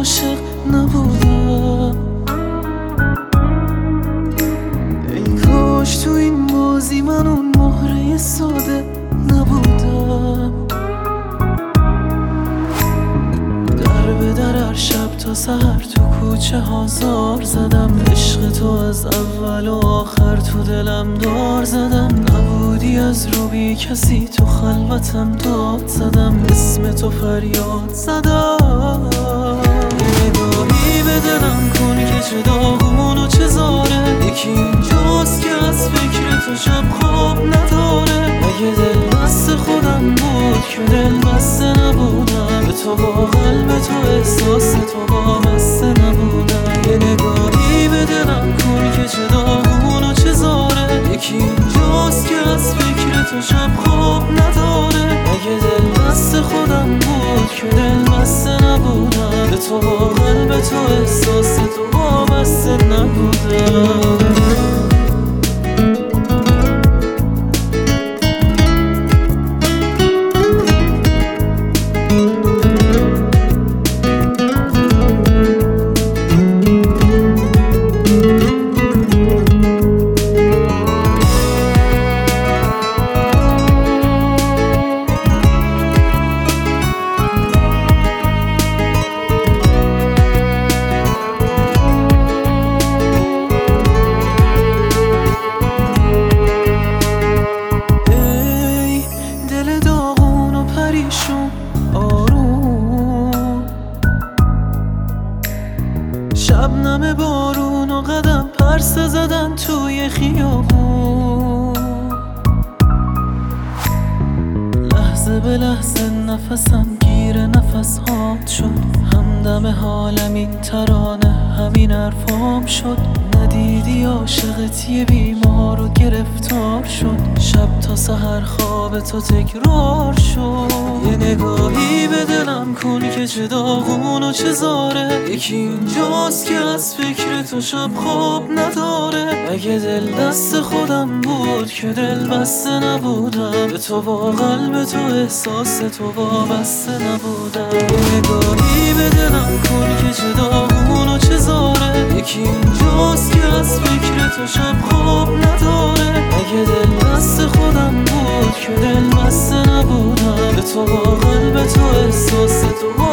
عاشق نبودم. ای کاش تو این بازی من اون مهره ساده نبودم. در به در هر شب تا سحر تو کوچه ها زار زدم. عشق تو از اول و آخر تو دلم دار زدم. نبودی از رو بی کسی تو خلوتم داد زدم. اسم تو فریاد زدم. یه نگاهی به دلم کن که چه داغون و چه زاره. یکی اینجاست که از فکر تو شب خواب نداره. اگه دل دست خودم بود که دل بسته نبودم. به تو با قلب تو احساس تو وابسته نبودم. یه نگاهی به دلم کن که چه داغون و چه زاره. یکی اینجاست که از فکر تو شب خواب نداره. اگه دل دست خودم بود که دل بسته نبودم. به تو با قلب تو احساس تو وابسته نبودم. شبنم بارون و قدم پرسه زدن توی خیابون. لحظه به لحظه نفسم گیر نفس هات شد. همدم حالم این ترانه همین حرفام شد. ندیدی عاشقت یه بیمار و گرفتار شد. شب تا سحر خواب تو تکرار شد. یه نگاهی به دلم کن که چه داغون و چه زاره. یکی اینجاست که از فکر تو شب خواب نداره. اگه دل دست خودم بود که دل بسته نبودم. به تو با قلب تو احساس تو وابسته نبودم. یه نگاهی به دلم کن که چه داغون و چه زاره. یکی اینجاست که از فکر تو شب خواب نداره. اگه دل دست خودم بود که دل بسته نبودم. به تو با قلب تو احساس تو